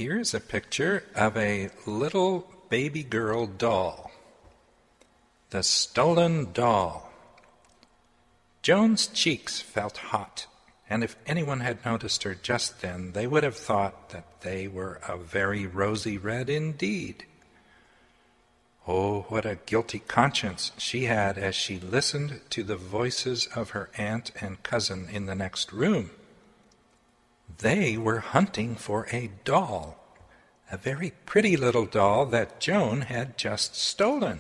Here's a picture of a little baby girl doll. The stolen doll. Joan's cheeks felt hot, and if anyone had noticed her just then, they would have thought that they were a very rosy red indeed. Oh, what a guilty conscience she had as she listened to the voices of her aunt and cousin in the next room. They were hunting for a doll, a very pretty little doll that Joan had just stolen.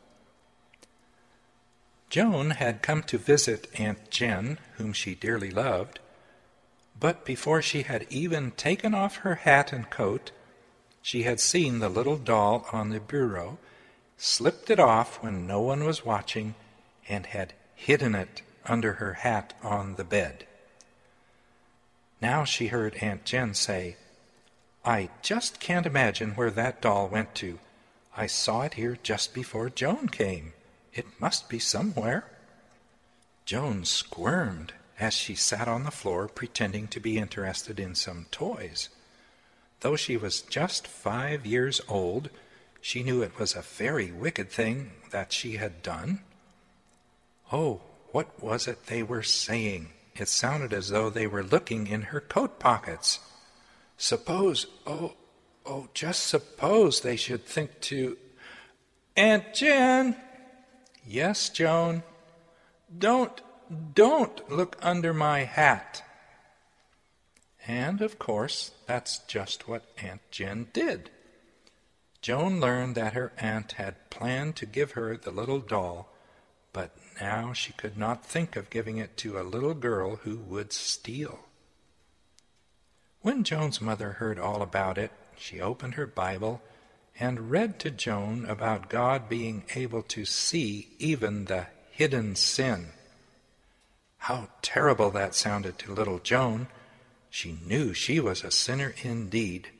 Joan had come to visit Aunt Jen, whom she dearly loved, but before she had even taken off her hat and coat, she had seen the little doll on the bureau, slipped it off when no one was watching, and had hidden it under her hat on the bed. Now she heard Aunt Jen say, "I just can't imagine where that doll went to. I saw it here just before Joan came. It must be somewhere." Joan squirmed as she sat on the floor pretending to be interested in some toys. Though she was just 5 years old, she knew it was a very wicked thing that she had done. Oh, what was it they were saying? It sounded as though they were looking in her coat pockets. Suppose, just suppose they should think to... "Aunt Jen!" "Yes, Joan?" Don't look under my hat." And, of course, that's just what Aunt Jen did. Joan learned that her aunt had planned to give her the little doll, but now she could not think of giving it to a little girl who would steal. When Joan's mother heard all about it, she opened her Bible and read to Joan about God being able to see even the hidden sin. How terrible that sounded to little Joan. She knew she was a sinner indeed.